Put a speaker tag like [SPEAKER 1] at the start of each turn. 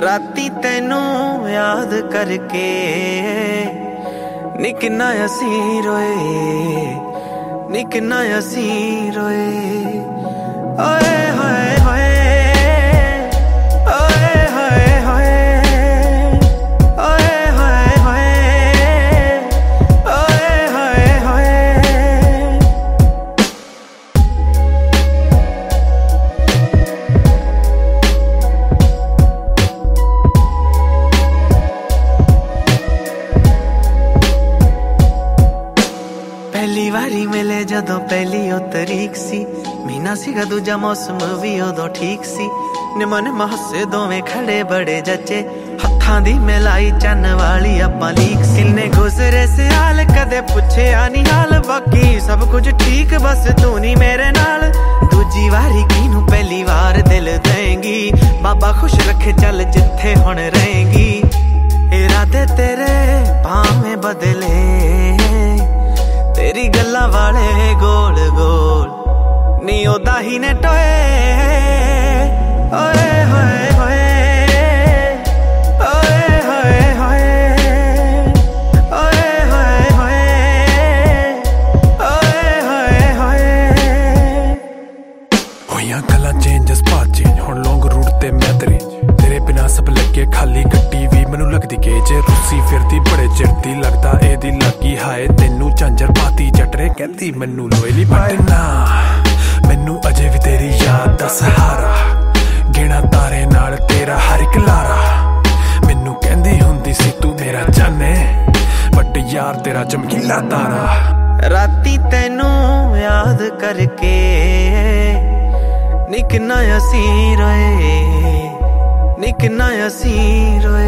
[SPEAKER 1] राती तैनू याद करके नी किन्ना असीं रोए, नी किन्ना असीं रोए। ओए होए होए, ओए होए होए, ओए होए होए, ओए होए होए। पहली वारी मिले जदों पहली ओ तरीक सी, महीना सीगा दूजा मौसम भी उदों ठीक सी। निमन महसे दोवें खड़े बड़े जचे, हत्थां दी मिलाई चन्न वाली आपां लीक सी। किन्ने गुजरे से हाल कदे पुछया नी हाल, बाकी सब कुछ ठीक बस तू नी मेरे नाल। दूजी वारी किनू पहली वार दिल देंगी, बाबा खुश रखे चल जिथे हुण रहेंगी। इरादे तेरे भावें बदले, तेरी गल्लां वाले गोल गोल नी ओदा ही ने टोए। ओए होए होए, ओए होए होए, ओए होए होए, ओए होए होए।
[SPEAKER 2] होइयां गल्लां चेंज स्पाट चेंज, हुण लॉन्ग रूट ते मैं तेरे बिना सब लगे खाली। गड्डी भी मैनू लगदी गेज, रुसी फिरदी बड़े चिरदी, लगदा एदी लगी हाय तेनू झांजर पाती जटरे। कहती मैनू लोयली पटना, मैनू अजे भी तेरी याद दा सहारा, गिना तारे नाल तेरा हर एक लारा। मैनू कहंदी हुंदी सी तू मेरा जाने, बट यार तेरा चमकीला तारा।
[SPEAKER 1] राती तैनू याद करके नी किन्ना असीं रोए, नी किन्ना असीं रोए।